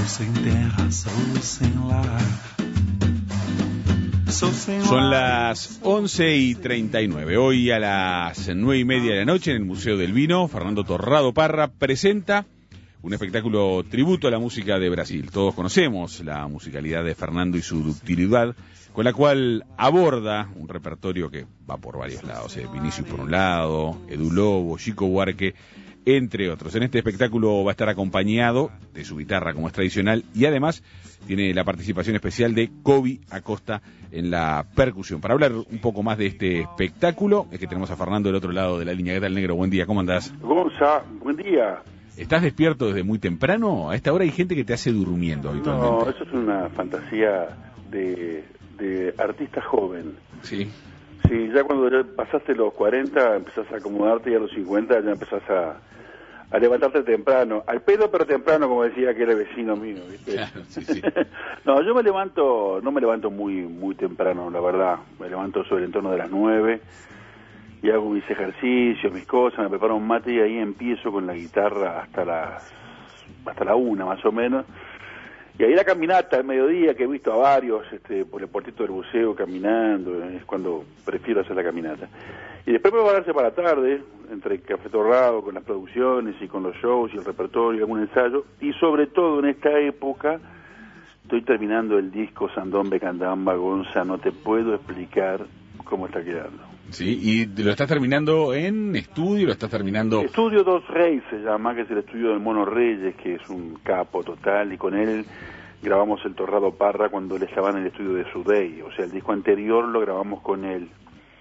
sem terra, sou sem lar. Son las 11:39. Hoy a las 9:30 de la noche en el Museo del Vino, Fernando Torrado Parra presenta un espectáculo tributo a la música de Brasil. Todos conocemos la musicalidad de Fernando y su ductilidad, con la cual aborda un repertorio que va por varios lados. Vinicius por un lado, Edu Lobo, Chico Buarque, entre otros. En este espectáculo va a estar acompañado de su guitarra, como es tradicional, y además tiene la participación especial de Kobe Acosta en la percusión. Para hablar un poco más de este espectáculo, es que tenemos a Fernando del otro lado de la línea. ¿Qué tal, negro? Buen día, ¿cómo andás? Gonza, buen día. ¿Estás despierto desde muy temprano? A esta hora hay gente que te hace durmiendo habitualmente. No, eso es una fantasía de artista joven. Sí. Sí, ya cuando ya pasaste los 40 empezás a acomodarte y a los 50 ya empezás a levantarte temprano. Al pedo pero temprano, como decía aquel vecino mío, ¿viste? Claro, sí. No, yo no me levanto muy temprano, la verdad. Me levanto sobre el entorno de las 9 y hago mis ejercicios, mis cosas, me preparo un mate y ahí empiezo con la guitarra hasta la 1 más o menos. Y ahí la caminata al mediodía, que he visto a varios por el portito del buceo caminando, es cuando prefiero hacer la caminata. Y después prepararse para la tarde, entre el Café Torrado, con las producciones y con los shows y el repertorio, algún ensayo. Y sobre todo en esta época, estoy terminando el disco Sandombe Candamba, Gonza, no te puedo explicar cómo está quedando. Sí, y lo estás terminando en estudio, lo estás terminando... Estudio Dos Reyes se llama, que es el estudio del Mono Reyes, que es un capo total, y con él grabamos el Torrado Parra cuando él estaba en el estudio de Sudey, o sea, el disco anterior lo grabamos con él.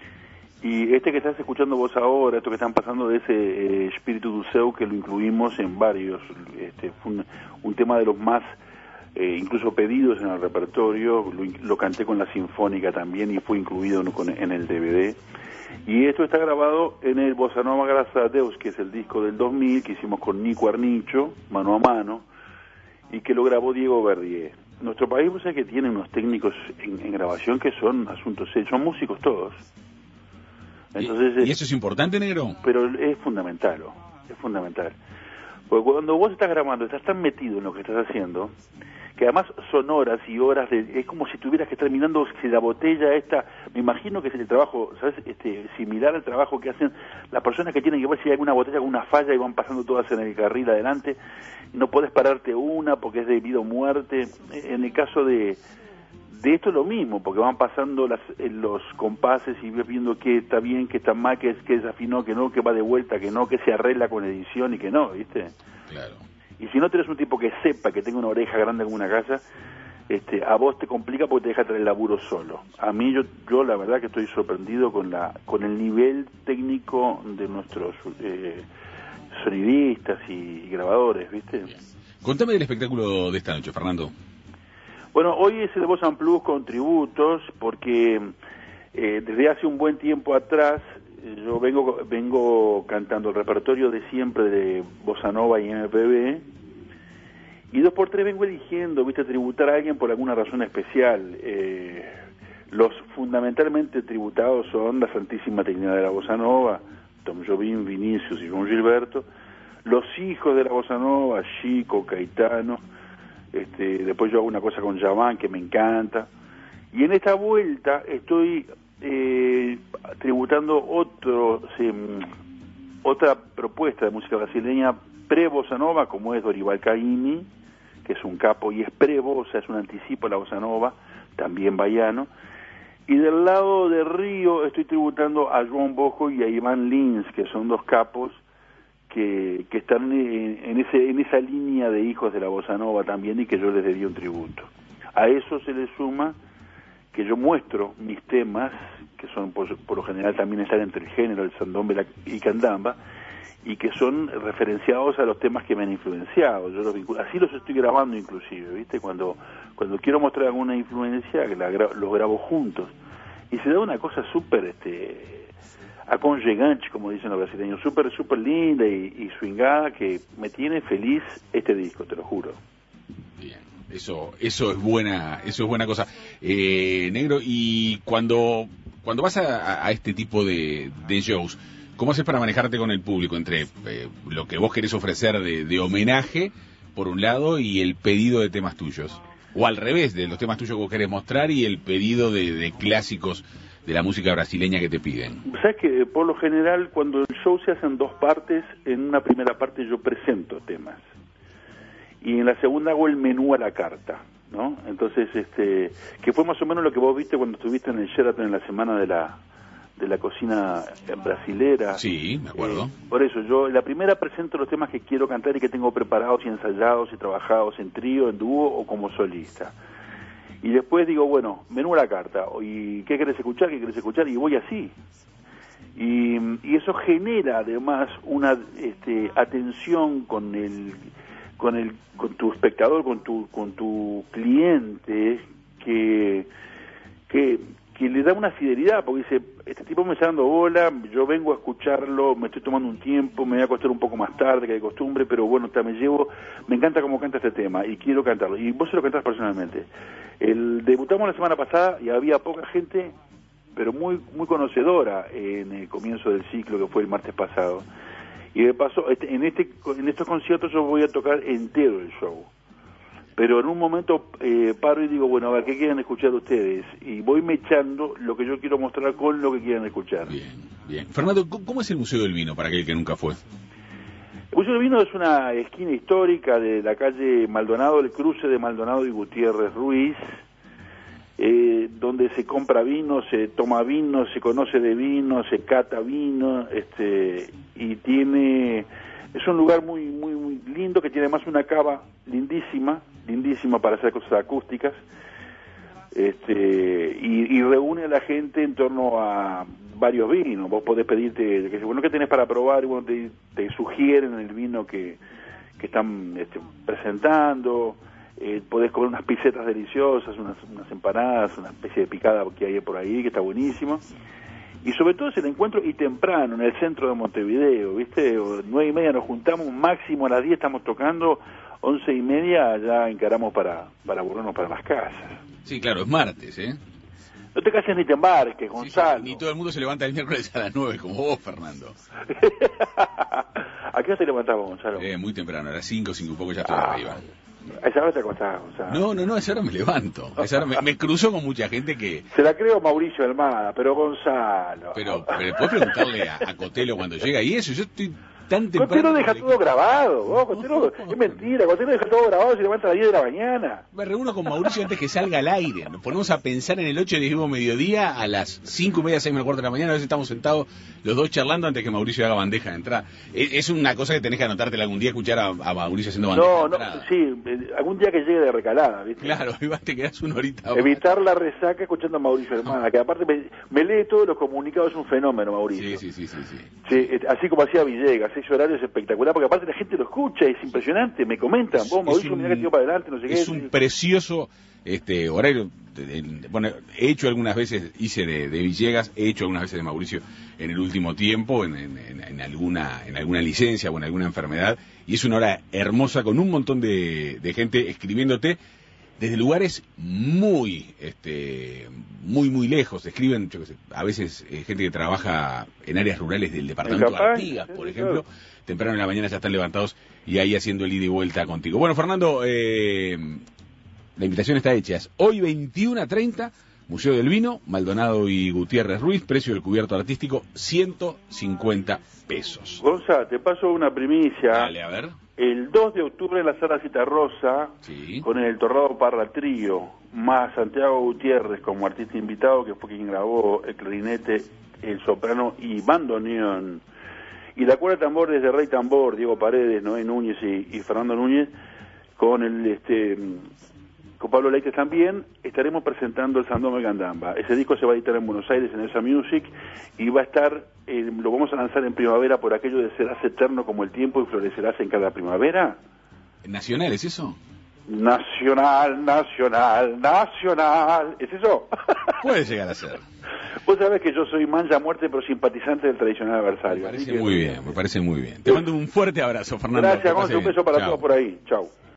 Y este que estás escuchando vos ahora, esto que están pasando de ese Espíritu do Seu, que lo incluimos en varios, fue un tema de los más... incluso pedidos en el repertorio, lo canté con la Sinfónica también y fue incluido en el DVD. Y esto está grabado en el Bossa Nova Graças a Deus, que es el disco del 2000 que hicimos con Nico Arnicho, mano a mano, y que lo grabó Diego Verdier. Nuestro país, pues, es que tiene unos técnicos en grabación que son asuntos serios, son músicos todos. Entonces, ¿Y eso es importante, negro? Pero es fundamental, es fundamental. Porque cuando vos estás grabando, estás tan metido en lo que estás haciendo, que además son horas y horas, es como si tuvieras que estar mirando si la botella esta, me imagino que es el trabajo, ¿sabes? Similar al trabajo que hacen las personas que tienen que ver si hay alguna botella con una falla y van pasando todas en el carril adelante, no podés pararte una porque es de vida o muerte. En el caso de esto es lo mismo, porque van pasando los compases y ves viendo que está bien, que está mal, que desafinó, que no, que va de vuelta, que no, que se arregla con edición y que no, ¿viste? Claro. Y si no tenés un tipo que sepa, que tenga una oreja grande como una casa, a vos te complica porque te deja traer el laburo solo. A mí, yo la verdad que estoy sorprendido con el nivel técnico de nuestros sonidistas y grabadores, ¿viste? Bien. Contame del espectáculo de esta noche, Fernando. Bueno, hoy es el Bossa and Plus con tributos, porque desde hace un buen tiempo atrás yo vengo cantando el repertorio de siempre de Bossa Nova y MPB, y 2x3 vengo eligiendo, viste, tributar a alguien por alguna razón especial. Los fundamentalmente tributados son la Santísima Trinidad de la Bossa Nova, Tom Jobim, Vinicius y João Gilberto, los hijos de la Bossa Nova, Chico, Caetano. Después yo hago una cosa con Javan que me encanta, y en esta vuelta estoy tributando otra propuesta de música brasileña pre-bossa nova, como es Dorival Caymmi, que es un capo y es pre-bossa, es un anticipo a la bossa nova, también baiano. Y del lado de Río estoy tributando a João Bosco y a Iván Lins, que son dos capos que están en esa línea de hijos de la bossa nova también, y que yo les debí un tributo. A eso se le suma que yo muestro mis temas, que son por lo general también están entre el género, el sandombe y candamba, y que son referenciados a los temas que me han influenciado. Yo así los estoy grabando inclusive, ¿viste? Cuando quiero mostrar alguna influencia, los grabo juntos. Y se da una cosa súper aconchegante, como dicen los brasileños, súper linda y swingada, que me tiene feliz este disco, te lo juro. Bien, eso es buena cosa. Negro, y cuando vas a este tipo de shows, ¿cómo haces para manejarte con el público entre lo que vos querés ofrecer de homenaje por un lado, y el pedido de temas tuyos. O al revés, de los temas tuyos que vos querés mostrar y el pedido de clásicos de la música brasileña que te piden. Sabes que por lo general cuando el show se hace en dos partes, en una primera parte yo presento temas y en la segunda hago el menú a la carta, ¿no? Entonces, que fue más o menos lo que vos viste cuando estuviste en el Sheraton en la semana de la cocina brasilera. Sí, me acuerdo. Por eso, yo en la primera presento los temas que quiero cantar y que tengo preparados y ensayados y trabajados en trío, en dúo o como solista. Y después digo, bueno, menú a la carta, y ¿qué querés escuchar? ¿Qué querés escuchar? Y voy así. Y eso genera además una atención con tu espectador, con tu cliente, que le da una fidelidad, porque dice, este tipo me está dando bola, yo vengo a escucharlo, me estoy tomando un tiempo, me voy a acostar un poco más tarde que de costumbre, pero bueno, me encanta cómo canta este tema y quiero cantarlo. Y vos se lo cantás personalmente. Debutamos la semana pasada y había poca gente, pero muy muy conocedora en el comienzo del ciclo, que fue el martes pasado. Y de paso, en estos conciertos yo voy a tocar entero el show. Pero en un momento paro y digo, bueno, a ver, ¿qué quieren escuchar ustedes? Y voy mechando lo que yo quiero mostrar con lo que quieren escuchar. Bien, bien. Fernando, ¿cómo es el Museo del Vino para aquel que nunca fue? El Museo del Vino es una esquina histórica de la calle Maldonado, el cruce de Maldonado y Gutiérrez Ruiz, donde se compra vino, se toma vino, se conoce de vino, se cata vino, y es un lugar muy muy muy lindo, que tiene además una cava lindísima para hacer cosas acústicas, y reúne a la gente en torno a varios vinos. Vos podés pedirte, bueno, ¿qué tenés para probar? Y bueno, te sugieren el vino que están presentando. Podés comer unas pisetas deliciosas, unas empanadas, una especie de picada que hay por ahí, que está buenísimo. Y sobre todo es el encuentro, y temprano, en el centro de Montevideo, ¿viste? 9:30 nos juntamos, máximo a las 10 estamos tocando, 11:30 ya encaramos para volvernos para las casas. Sí, claro, es martes, ¿eh? No te cases ni te embarques, Gonzalo. Sí, ni todo el mundo se levanta el miércoles a las 9, como vos, Fernando. ¿A qué hora te levantamos, Gonzalo? Muy temprano, a las 5 y poco ya estoy arriba. A esa hora te acostás, Gonzalo. No, a esa hora me levanto. A esa hora me cruzo con mucha gente que... Se la creo Mauricio Almada, pero Gonzalo... Pero puedes preguntarle a Cotelo cuando llega y eso, yo estoy tan temprano... Cotelo deja todo grabado, vos, Cotelo, es mentira, Cotelo deja todo grabado, se levanta a las 10 de la mañana. Me reúno con Mauricio antes que salga al aire, nos ponemos a pensar en el 8 de mediodía, a las 5:30, 6:15 de la mañana, a veces estamos sentados los dos charlando antes que Mauricio haga bandeja de entrada. Es una cosa que tenés que anotártela algún día, escuchar a Mauricio haciendo bandeja de entrada. Sí, algún día que llegue de recalada, ¿viste? Claro, igual te quedás una horita. Evitar la resaca escuchando a Mauricio Hermana, que aparte me lee todos los comunicados, es un fenómeno, Mauricio. Sí, así como hacía Villegas, ese horario es espectacular, porque aparte la gente lo escucha, es impresionante, me comentan, vos, Mauricio, mirá que tío para adelante, no sé qué. Es un precioso horario. Bueno, he hecho algunas veces, hice de Villegas, he hecho algunas veces de Mauricio en el último tiempo, en alguna licencia o en alguna enfermedad, y es una hora hermosa con un montón de gente escribiéndote desde lugares muy muy lejos. Escriben, yo qué sé, a veces gente que trabaja en áreas rurales del departamento de Artigas, por ejemplo, temprano en la mañana ya están levantados y ahí haciendo el ida y vuelta contigo. Bueno, Fernando, la invitación está hecha. Es hoy 21:30, Museo del Vino, Maldonado y Gutiérrez Ruiz, precio del cubierto artístico, 150 pesos. Gonza, te paso una primicia. Dale, a ver. El 2 de octubre en la Sala Citarrosa, sí, con el Torrado Parra Trío, más Santiago Gutiérrez como artista invitado, que fue quien grabó el clarinete, el soprano y bandoneón, y la cuerda de tambor desde Rey Tambor, Diego Paredes, Noé Núñez y Fernando Núñez, con con Pablo Leites también, estaremos presentando el Sandome Gandamba. Ese disco se va a editar en Buenos Aires, en Esa Music, y va a estar, lo vamos a lanzar en primavera por aquello de serás eterno como el tiempo y florecerás en cada primavera. ¿Nacional es eso? Nacional. ¿Es eso? Puede llegar a ser. Vos sabés que yo soy mancha muerte, pero simpatizante del tradicional adversario. Me parece muy bien. Te mando un fuerte abrazo, Fernando. Gracias, Gonzalo, un beso para todos por ahí. Chau.